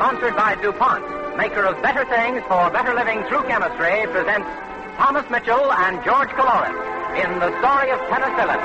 sponsored by DuPont, maker of better things for better living through chemistry, presents Thomas Mitchell and George Couloris in The Story of Penicillin.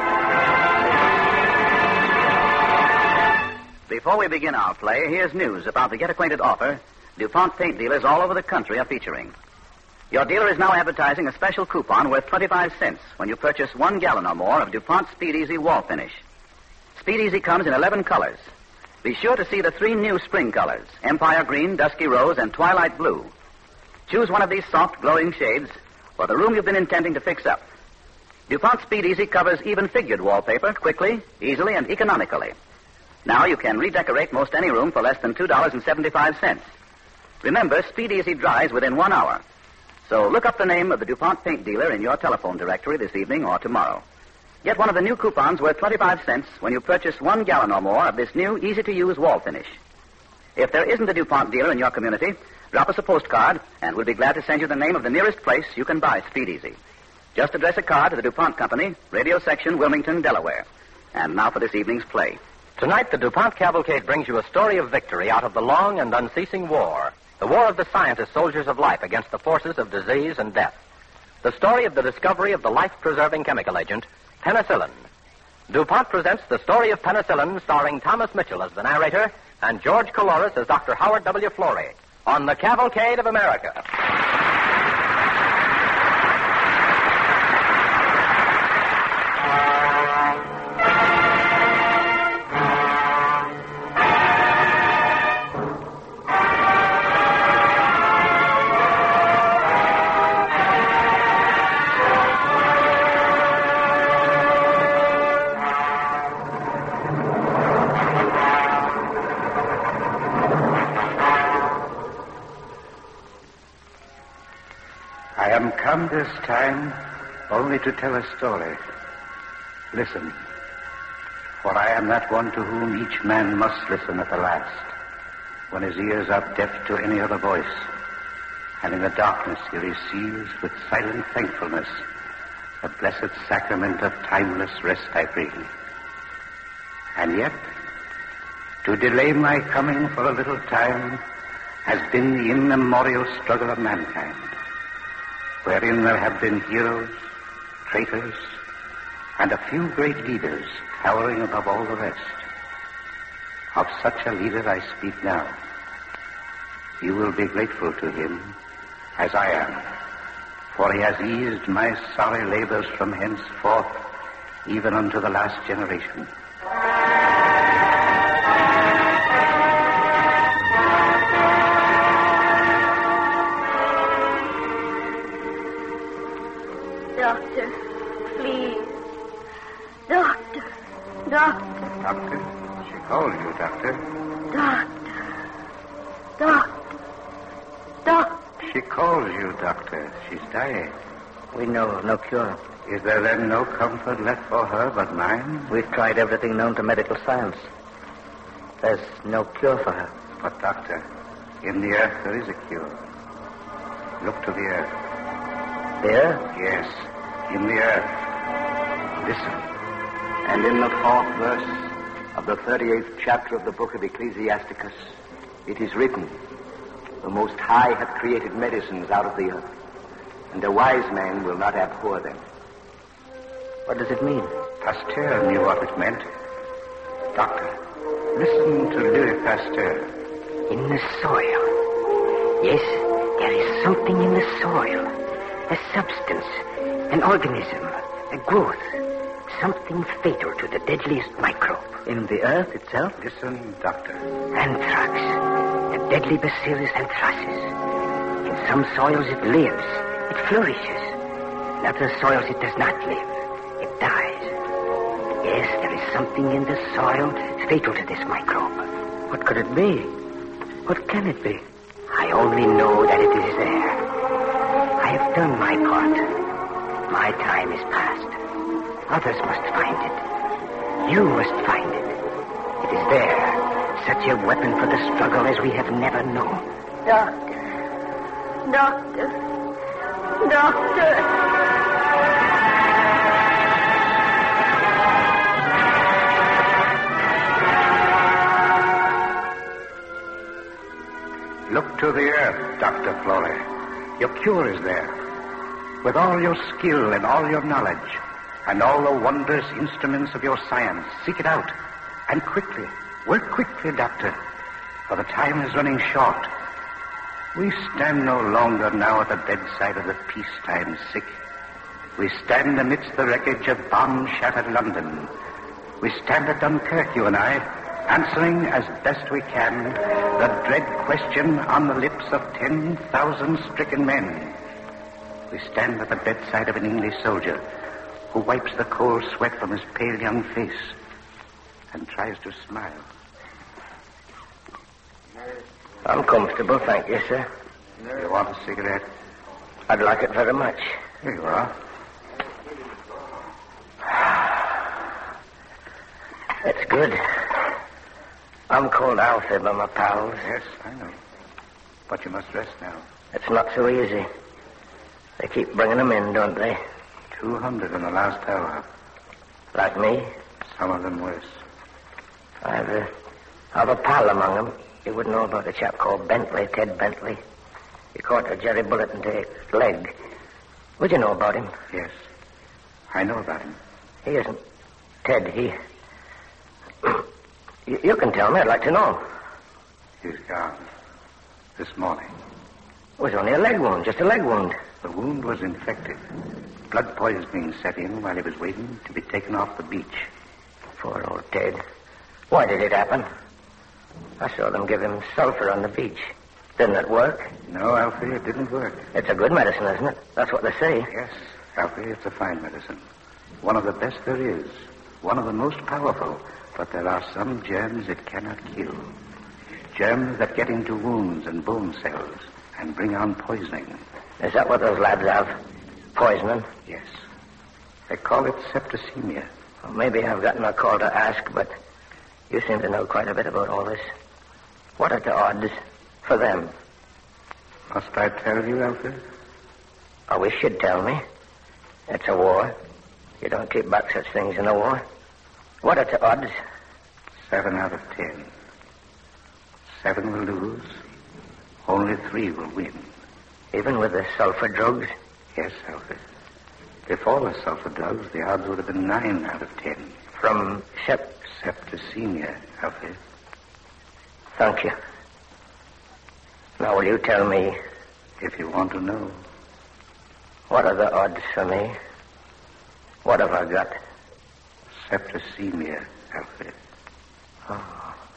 Before we begin our play, here's news about the Get Acquainted offer DuPont paint dealers all over the country are featuring. Your dealer is now advertising a special coupon worth 25 cents when you purchase 1 gallon or more of DuPont Speed Easy wall finish. Speed Easy comes in 11 colors. Be sure to see the 3 new spring colors, Empire Green, Dusky Rose, and Twilight Blue. Choose one of these soft, glowing shades for the room you've been intending to fix up. DuPont Speed Easy covers even figured wallpaper quickly, easily, and economically. Now you can redecorate most any room for less than $2.75. Remember, Speed Easy dries within 1 hour. So look up the name of the DuPont paint dealer in your telephone directory this evening or tomorrow. Get one of the new coupons worth 25 cents when you purchase 1 gallon or more of this new, easy-to-use wall finish. If there isn't a DuPont dealer in your community, drop us a postcard, and we'll be glad to send you the name of the nearest place you can buy Speed Easy. Just address a card to the DuPont Company, Radio Section, Wilmington, Delaware. And now for this evening's play. Tonight, the DuPont Cavalcade brings you a story of victory out of the long and unceasing war. The war of the scientist soldiers of life against the forces of disease and death. The story of the discovery of the life-preserving chemical agent, penicillin. DuPont presents The Story of Penicillin, starring Thomas Mitchell as the narrator and George Couloris as Dr. Howard W. Florey on the Cavalcade of America. I am come this time only to tell a story. Listen, for I am that one to whom each man must listen at the last, when his ears are deaf to any other voice, and in the darkness he receives with silent thankfulness the blessed sacrament of timeless rest I bring. And yet, to delay my coming for a little time has been the immemorial struggle of mankind, wherein there have been heroes, traitors, and a few great leaders towering above all the rest. Of such a leader I speak now. You will be grateful to him, as I am, for he has eased my sorry labors from henceforth, even unto the last generation. Doctor, please. Doctor. Doctor? She called you, Doctor. Doctor. She calls you, Doctor. She's dying. We know of no cure. Is there then no comfort left for her but mine? We've tried everything known to medical science. There's no cure for her. But, Doctor, in the earth there is a cure. Look to the earth. The earth? Yes, in the earth. Listen. And in the 4th verse of the 38th chapter of the book of Ecclesiasticus, it is written, "The Most High hath created medicines out of the earth, and a wise man will not abhor them." What does it mean? Pasteur knew what it meant. Doctor, listen to Louis Pasteur. In the soil. Yes, there is something in the soil. A substance, an organism, a growth. Something fatal to the deadliest microbe. In the earth itself? Listen, Doctor. Anthrax. The deadly bacillus anthracis. In some soils it lives. It flourishes. In other soils it does not live. It dies. Yes, there is something in the soil fatal to this microbe. What could it be? What can it be? I only know that it is there. I have done my part. My time is past. Others must find it. You must find it. It is there. Such a weapon for the struggle as we have never known. Doctor. Dr. Florey. Your cure is there. With all your skill and all your knowledge, and all the wondrous instruments of your science, seek it out. And quickly. Work quickly, Doctor, for the time is running short. We stand no longer now at the bedside of the peacetime sick. We stand amidst the wreckage of bomb-shattered London. We stand at Dunkirk, you and I, answering as best we can the dread question on the lips of 10,000 stricken men. We stand at the bedside of an English soldier who wipes the cold sweat from his pale young face and tries to smile. I'm comfortable, thank you, sir. You want a cigarette? I'd like it very much. Here you are. It's good. I'm called Alfie by my pals. Yes, I know. But you must rest now. It's not so easy. They keep bringing them in, don't they? 200 in the last hour. Like me? Some of them worse. I've a pal among them. You would know about a chap called Bentley, Ted Bentley. He caught a Jerry bullet into his leg. Would you know about him? Yes. I know about him. He isn't. Ted, he... You can tell me. I'd like to know. He's gone. This morning. It was only a leg wound, just a leg wound. The wound was infected. Blood poisoning set in while he was waiting to be taken off the beach. Poor old Ted. Why did it happen? I saw them give him sulfur on the beach. Didn't it work? No, Alfie, it didn't work. It's a good medicine, isn't it? That's what they say. Yes, Alfie, it's a fine medicine. One of the best there is. One of the most powerful. But there are some germs it cannot kill. Germs that get into wounds and bone cells and bring on poisoning. Is that what those lads have? Poisoning? Yes. They call it septicemia. Well, maybe I've gotten a call to ask, but you seem to know quite a bit about all this. What are the odds for them? Must I tell you, Alfred? I wish you'd tell me. It's a war. You don't keep back such things in a war. What are the odds? 7 out of 10. 7 will lose. Only 3 will win. Even with the sulfur drugs? Yes, Alfred. Before the sulfur drugs, the odds would have been 9 out of 10. From septicemia, Alfred. Thank you. Now, will you tell me... If you want to know. What are the odds for me? What have I got? Septicemia, Alfred. Oh.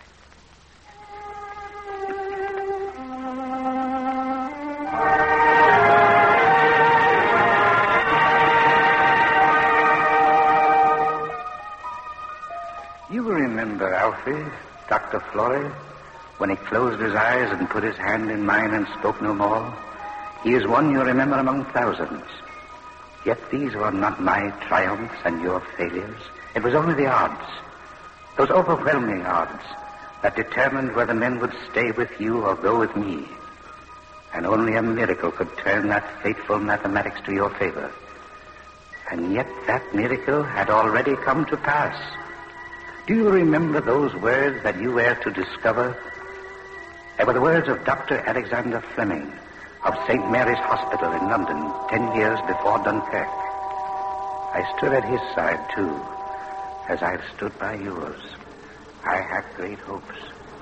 You remember Alfie, Dr. Florey, when he closed his eyes and put his hand in mine and spoke no more? He is one you remember among thousands. Yet these were not my triumphs and your failures. It was only the odds, those overwhelming odds, that determined whether men would stay with you or go with me. And only a miracle could turn that fateful mathematics to your favor. And yet that miracle had already come to pass. Do you remember those words that you were to discover? They were the words of Dr. Alexander Fleming of St. Mary's Hospital in London 10 years before Dunkirk. I stood at his side, too, as I've stood by yours. I had great hopes.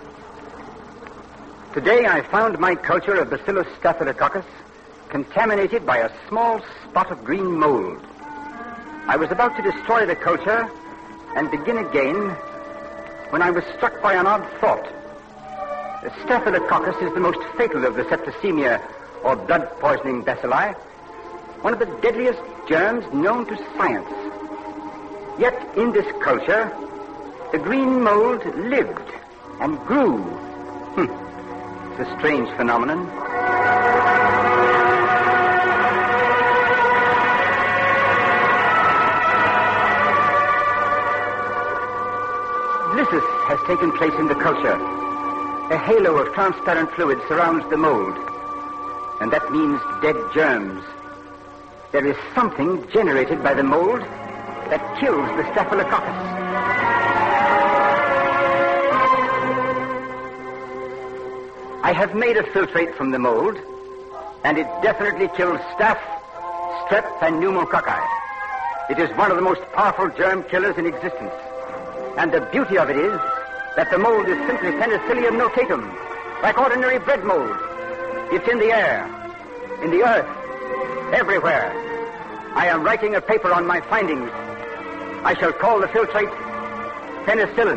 Today I found my culture of Bacillus staphylococcus contaminated by a small spot of green mold. I was about to destroy the culture and begin again when I was struck by an odd thought. The staphylococcus is the most fatal of the septicemia or blood poisoning bacilli, one of the deadliest germs known to science. Yet in this culture, the green mold lived and grew. It's a strange phenomenon. Lysis has taken place in the culture. A halo of transparent fluid surrounds the mold, and that means dead germs. There is something generated by the mold that kills the staphylococcus. I have made a filtrate from the mold and it definitely kills staph, strep, and pneumococci. It is one of the most powerful germ killers in existence. And the beauty of it is that the mold is simply Penicillium notatum, like ordinary bread mold. It's in the air, in the earth, everywhere. I am writing a paper on my findings. I shall call the filtrate penicillin.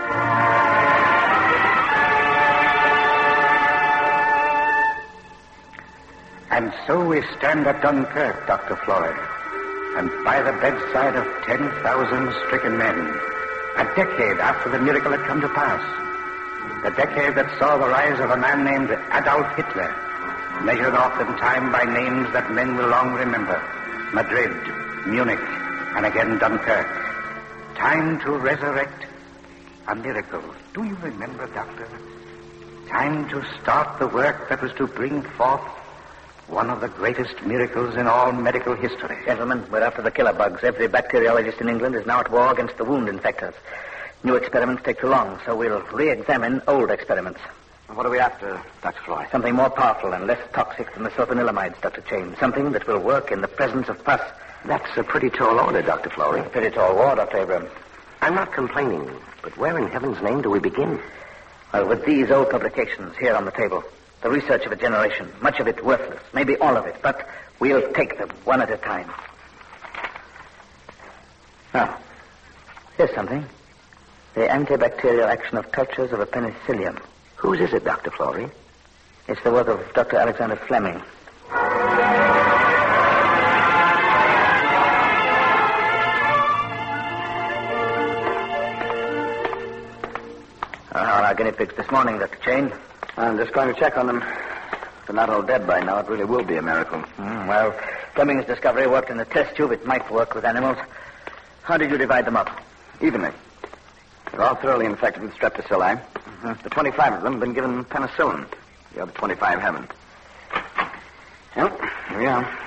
And so we stand at Dunkirk, Dr. Florey, and by the bedside of 10,000 stricken men, a decade after the miracle had come to pass. The decade that saw the rise of a man named Adolf Hitler, measured off in time by names that men will long remember: Madrid, Munich, and again Dunkirk. Time to resurrect a miracle. Do you remember, Doctor? Time to start the work that was to bring forth one of the greatest miracles in all medical history. Gentlemen, we're after the killer bugs. Every bacteriologist in England is now at war against the wound infectors. New experiments take too long, so we'll re-examine old experiments. What are we after, Dr. Florey? Something more powerful and less toxic than the sulfonylamides, Dr. Chain. Something that will work in the presence of pus. That's a pretty tall order, Dr. Florey. A pretty tall war, Dr. Abrams. I'm not complaining, but where in heaven's name do we begin? Well, with these old publications here on the table, the research of a generation, much of it worthless, maybe all of it, but we'll take them one at a time. Now, here's something. The antibacterial action of cultures of a penicillium. Whose is it, Dr. Florey? It's the work of Dr. Alexander Fleming. Our guinea pigs this morning, Dr. Chain. I'm just going to check on them. If they're not all dead by now, it really will be a miracle. Well, Fleming's discovery worked in the test tube. It might work with animals. How did you divide them up? Evenly. They're all thoroughly infected with streptocilli. The 25 of them have been given penicillin. The other 25 haven't. Well, here we are.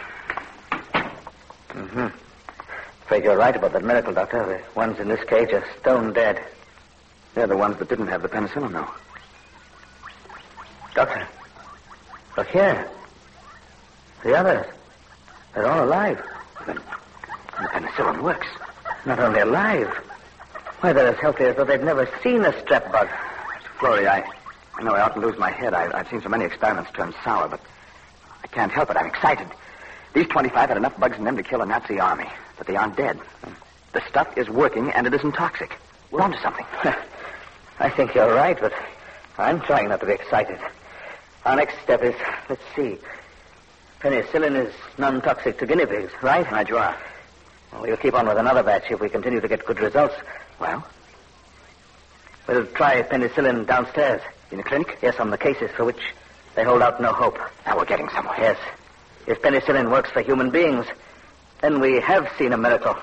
Afraid you're right about that miracle, Doctor. The ones in this cage are stone dead. They're the ones that didn't have the penicillin, though. Doctor, look here. The others. They're all alive. Then the penicillin works. Not only alive. Why, they're as healthy as though they'd never seen a strep bug. Florey, I know I ought to lose my head. I've seen so many experiments turn sour, but I can't help it. I'm excited. These 25 had enough bugs in them to kill a Nazi army, but they aren't dead. The stuff is working, and it isn't toxic. We're onto something. I think you're right, but I'm trying not to be excited. Our next step is, let's see. Penicillin is non-toxic to guinea pigs, right? Right, you are. Well, we'll keep on with another batch if we continue to get good results. Well? We'll try penicillin downstairs. In the clinic? Yes, on the cases for which they hold out no hope. Now we're getting somewhere. Yes. If penicillin works for human beings, then we have seen a miracle.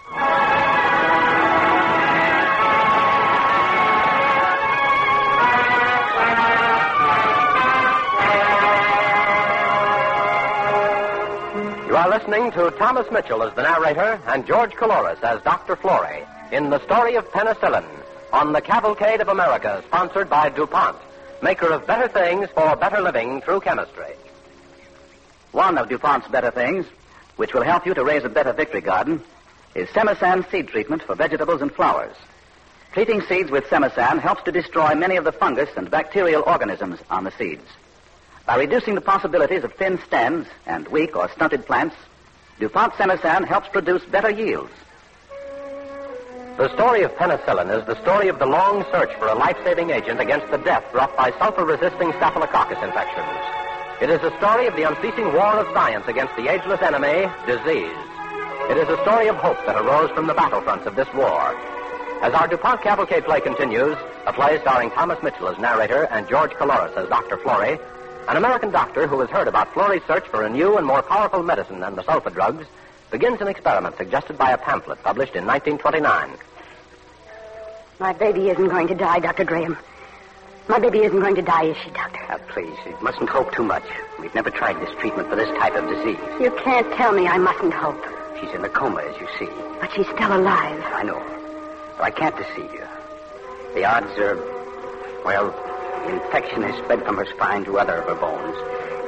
You are listening to Thomas Mitchell as the narrator and George Coulouris as Dr. Florey in The Story of Penicillin on the Cavalcade of America, sponsored by DuPont, maker of better things for better living through chemistry. One of DuPont's better things, which will help you to raise a better victory garden, is Semasan seed treatment for vegetables and flowers. Treating seeds with Semasan helps to destroy many of the fungus and bacterial organisms on the seeds. By reducing the possibilities of thin stems and weak or stunted plants, DuPont Semasan helps produce better yields. The story of penicillin is the story of the long search for a life-saving agent against the death brought by sulfur-resisting staphylococcus infections. It is a story of the unceasing war of science against the ageless enemy, disease. It is a story of hope that arose from the battlefronts of this war. As our DuPont Cavalcade play continues, a play starring Thomas Mitchell as narrator and George Coulouris as Dr. Florey, an American doctor who has heard about Florey's search for a new and more powerful medicine than the sulfa drugs begins an experiment suggested by a pamphlet published in 1929. My baby isn't going to die, Dr. Graham. My baby isn't going to die, is she, Doctor? Now, please, you mustn't hope too much. We've never tried this treatment for this type of disease. You can't tell me I mustn't hope. She's in a coma, as you see. But she's still alive. I know. But I can't deceive you. The odds are, well, the infection has spread from her spine to other of her bones.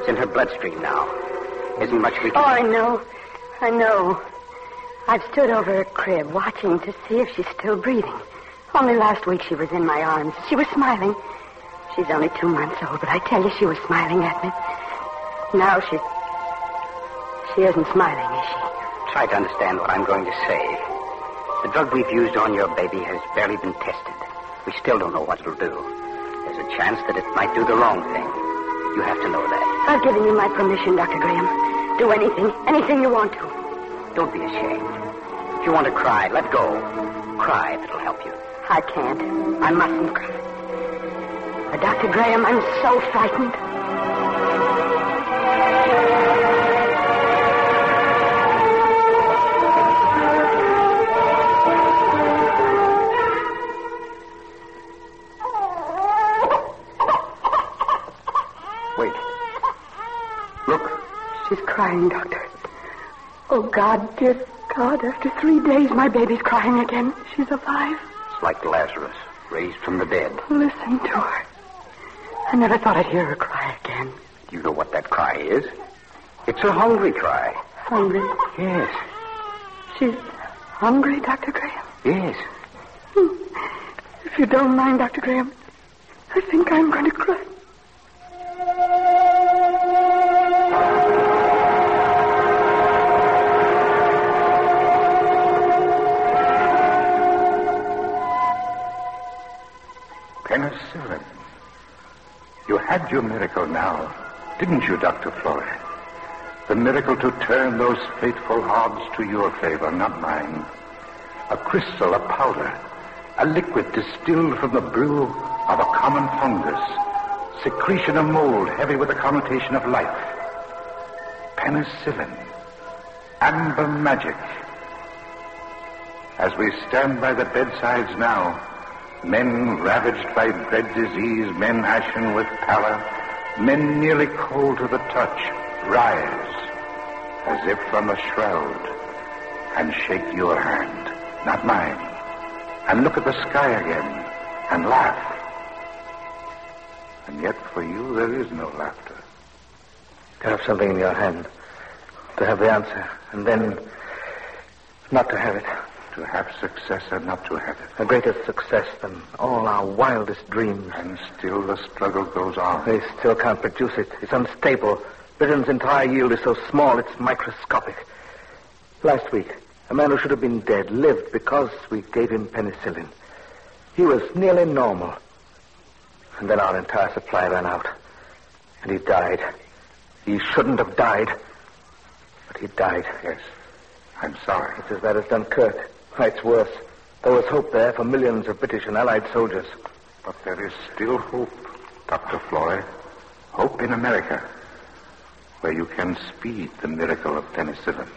It's in her bloodstream now. Isn't much we can... Oh, I know. I've stood over her crib watching to see if she's still breathing. Only last week she was in my arms. She was smiling. She's only 2 months old, but I tell you, she was smiling at me. Now she isn't smiling, is she? Try to understand what I'm going to say. The drug we've used on your baby has barely been tested. We still don't know what it'll do. There's a chance that it might do the wrong thing. You have to know that. I've given you my permission, Dr. Graham. Do anything you want to. Don't be ashamed. If you want to cry, let go. Cry if it'll help you. I can't. I mustn't cry. But Dr. Graham, I'm so frightened. Wait. Look. She's crying, Doctor. Oh, God, dear God, after 3 days, my baby's crying again. She's alive. It's like Lazarus, raised from the dead. Listen to her. I never thought I'd hear her cry again. Do you know what that cry is? It's a hungry cry. Hungry? Yes. She's hungry, Dr. Graham? Yes. If you don't mind, Dr. Graham, I think I'm going to cry. Penicillin. You had your miracle now, didn't you, Dr. Florey? The miracle to turn those fateful odds to your favor, not mine. A crystal, a powder, a liquid distilled from the brew of a common fungus, secretion of mold heavy with the connotation of life. Penicillin. Amber magic. As we stand by the bedsides now, men ravaged by dread disease, men ashen with pallor, men nearly cold to the touch, rise as if from a shroud and shake your hand, not mine, and look at the sky again and laugh. And yet for you there is no laughter. To have something in your hand, to have the answer, and then not to have it. To have success and not to have it. A greater success than all our wildest dreams. And still the struggle goes on. They still can't produce it. It's unstable. Britain's entire yield is so small, it's microscopic. Last week, a man who should have been dead lived because we gave him penicillin. He was nearly normal. And then our entire supply ran out. And he died. He shouldn't have died. But he died. Yes. I'm sorry. It's as bad as Dunkirk. It's worse. There was hope there for millions of British and Allied soldiers. But there is still hope, Dr. Florey. Hope in America, where you can speed the miracle of penicillin.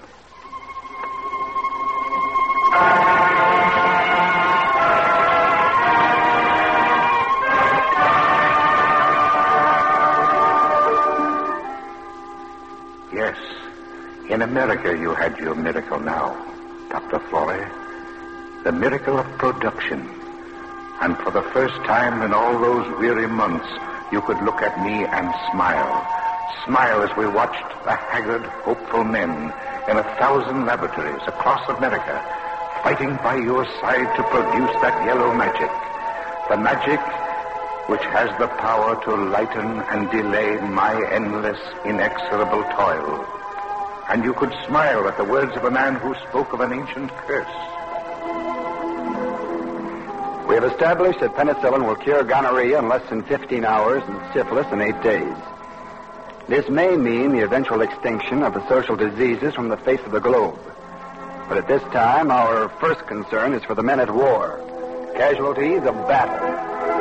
Yes, in America you had your miracle now, Dr. Florey. The miracle of production. And for the first time in all those weary months, you could look at me and smile. Smile as we watched the haggard, hopeful men in 1,000 laboratories across America, fighting by your side to produce that yellow magic. The magic which has the power to lighten and delay my endless, inexorable toil. And you could smile at the words of a man who spoke of an ancient curse. We have established that penicillin will cure gonorrhea in less than 15 hours and syphilis in 8 days. This may mean the eventual extinction of the social diseases from the face of the globe. But at this time, our first concern is for the men at war, casualties of battle.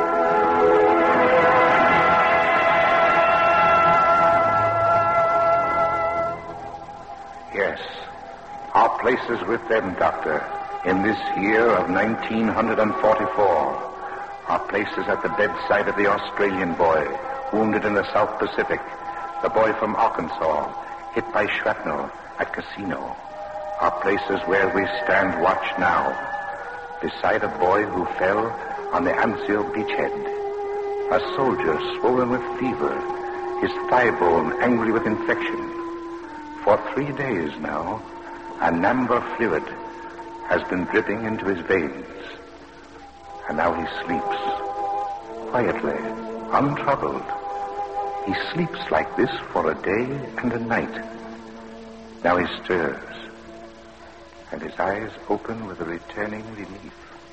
Yes, our place is with them, Doctor. In this year of 1944, our place is at the bedside of the Australian boy, wounded in the South Pacific, the boy from Arkansas, hit by shrapnel at Casino. Our place is where we stand watch now, beside a boy who fell on the Anzio beachhead, a soldier swollen with fever, his thigh bone angry with infection. For 3 days now, an amber fluid has been dripping into his veins. And now he sleeps, quietly, untroubled. He sleeps like this for a day and a night. Now he stirs, and his eyes open with a returning relief.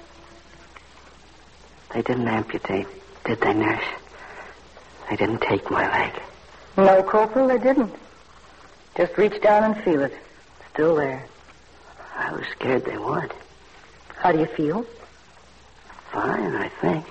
They didn't amputate, did they, nurse? They didn't take my leg. No, Corporal, they didn't. Just reach down and feel it. Still there. I was scared they would. How do you feel? Fine, I think.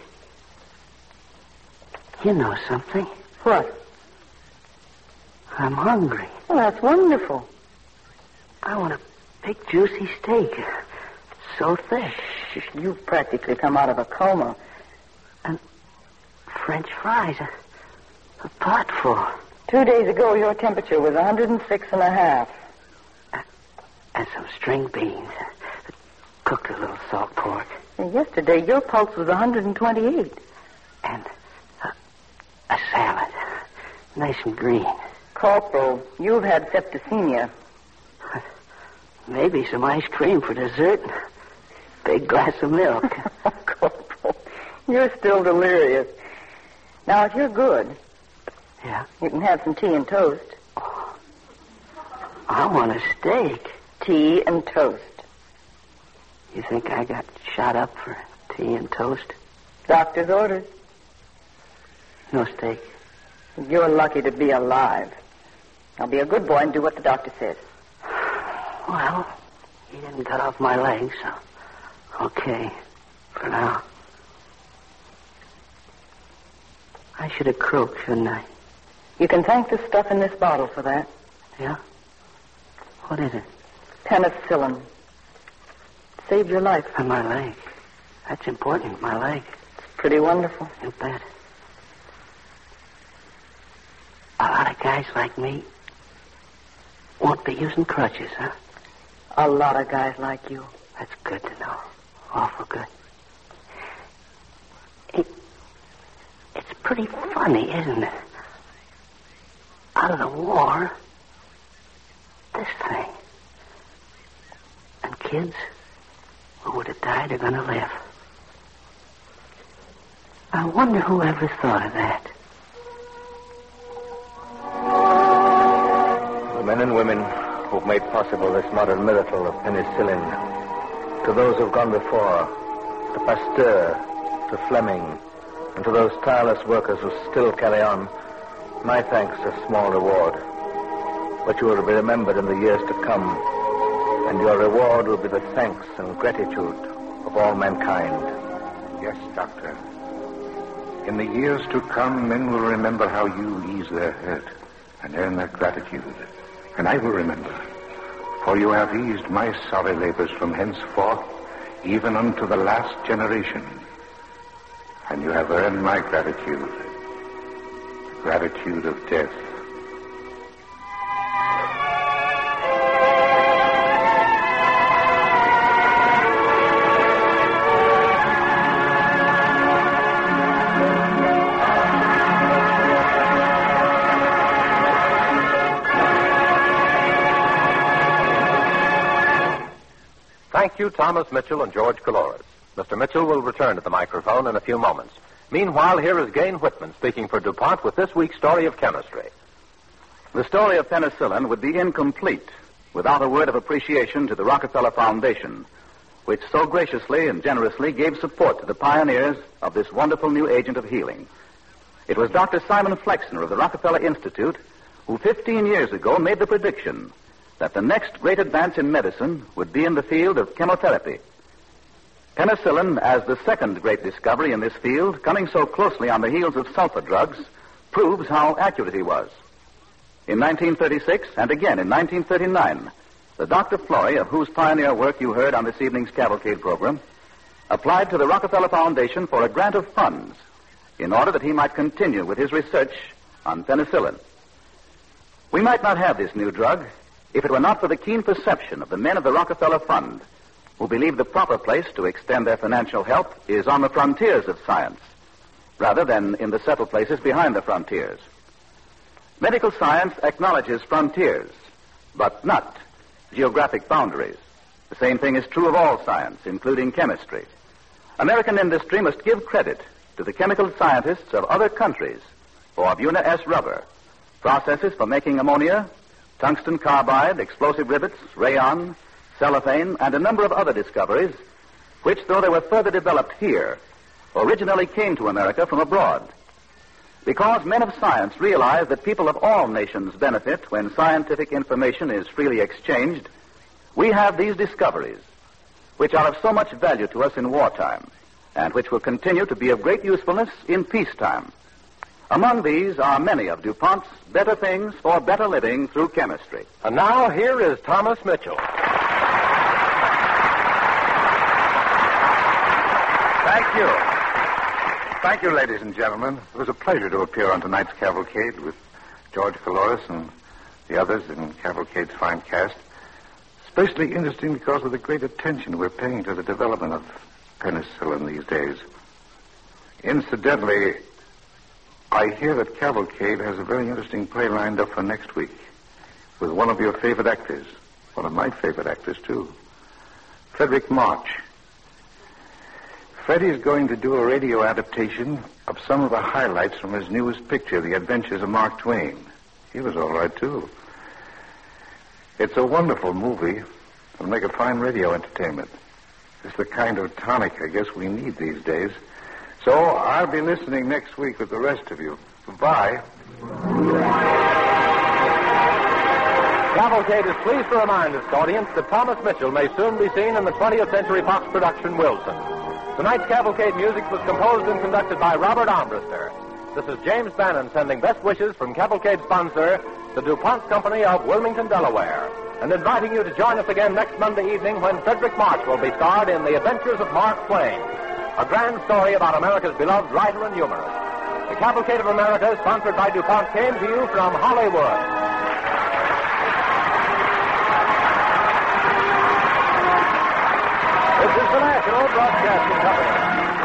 You know something. What? I'm hungry. Well, that's wonderful. I want a big, juicy steak. So thick. You've practically come out of a coma. And French fries. A pot full. 2 days ago, your temperature was 106.5. And some string beans. Cooked a little salt pork. And yesterday, your pulse was 128. And a salad. Nice and green. Corporal, you've had septicemia. Maybe some ice cream for dessert. Big glass of milk. Oh, Corporal, you're still delirious. Now, if you're good, Yeah? you can have some tea and toast. I want a steak. Tea and toast. You think I got shot up for tea and toast? Doctor's orders. No steak. You're lucky to be alive. Now, be a good boy and do what the doctor says. Well, he didn't cut off my leg, so okay for now. I should have croaked, shouldn't I? You can thank the stuff in this bottle for that. Yeah? What is it? Penicillin. Saved your life. And my leg. That's important, my leg. It's pretty wonderful. You bet. A lot of guys like me won't be using crutches, huh? A lot of guys like you. That's good to know. Awful good. It's pretty funny, isn't it? Out of the war, this thing. And kids who would have died are going to live. I wonder who ever thought of that. The men and women who've made possible this modern miracle of penicillin, to those who've gone before, to Pasteur, to Fleming, and to those tireless workers who still carry on, my thanks a small reward. But you will be remembered in the years to come, and your reward will be the thanks and gratitude of all mankind. Yes, Doctor. In the years to come, men will remember how you ease their hurt and earn their gratitude. And I will remember, for you have eased my sorry labors from henceforth, even unto the last generation. And you have earned my gratitude, the gratitude of death. Thank you, Thomas Mitchell and George Couloris. Mr. Mitchell will return to the microphone in a few moments. Meanwhile, here is Gain Whitman speaking for DuPont with this week's story of chemistry. The story of penicillin would be incomplete without a word of appreciation to the Rockefeller Foundation, which so graciously and generously gave support to the pioneers of this wonderful new agent of healing. It was Dr. Simon Flexner of the Rockefeller Institute who 15 years ago made the prediction that the next great advance in medicine would be in the field of chemotherapy. Penicillin, as the second great discovery in this field, coming so closely on the heels of sulfa drugs, proves how accurate he was. In 1936 and again in 1939, the Dr. Flory, of whose pioneer work you heard on this evening's Cavalcade program, applied to the Rockefeller Foundation for a grant of funds in order that he might continue with his research on penicillin. We might not have this new drug if it were not for the keen perception of the men of the Rockefeller Fund, who believe the proper place to extend their financial help is on the frontiers of science, rather than in the settled places behind the frontiers. Medical science acknowledges frontiers, but not geographic boundaries. The same thing is true of all science, including chemistry. American industry must give credit to the chemical scientists of other countries for Buna S rubber, processes for making ammonia, tungsten carbide, explosive rivets, rayon, cellophane, and a number of other discoveries, which, though they were further developed here, originally came to America from abroad. Because men of science realize that people of all nations benefit when scientific information is freely exchanged, we have these discoveries, which are of so much value to us in wartime, and which will continue to be of great usefulness in peacetime. Among these are many of DuPont's better things for better living through chemistry. And now, here is Thomas Mitchell. Thank you. Thank you, ladies and gentlemen. It was a pleasure to appear on tonight's cavalcade with George Caloris and the others in Cavalcade's fine cast. Especially interesting because of the great attention we're paying to the development of penicillin these days. Incidentally, I hear that Cavalcade has a very interesting play lined up for next week with one of your favorite actors, one of my favorite actors, too, Frederick March. Freddie's going to do a radio adaptation of some of the highlights from his newest picture, The Adventures of Mark Twain. He was all right, too. It's a wonderful movie. It'll make a fine radio entertainment. It's the kind of tonic I guess we need these days. So I'll be listening next week with the rest of you. Goodbye. Cavalcade is pleased to remind its audience that Thomas Mitchell may soon be seen in the 20th Century Fox production Wilson. Tonight's Cavalcade music was composed and conducted by Robert Armbruster. This is James Bannon sending best wishes from Cavalcade sponsor, the DuPont Company of Wilmington, Delaware, and inviting you to join us again next Monday evening when Frederick March will be starred in The Adventures of Mark Twain, a grand story about America's beloved writer and humorist. The Cavalcade of America, sponsored by DuPont, came to you from Hollywood. This is the National Broadcasting Company.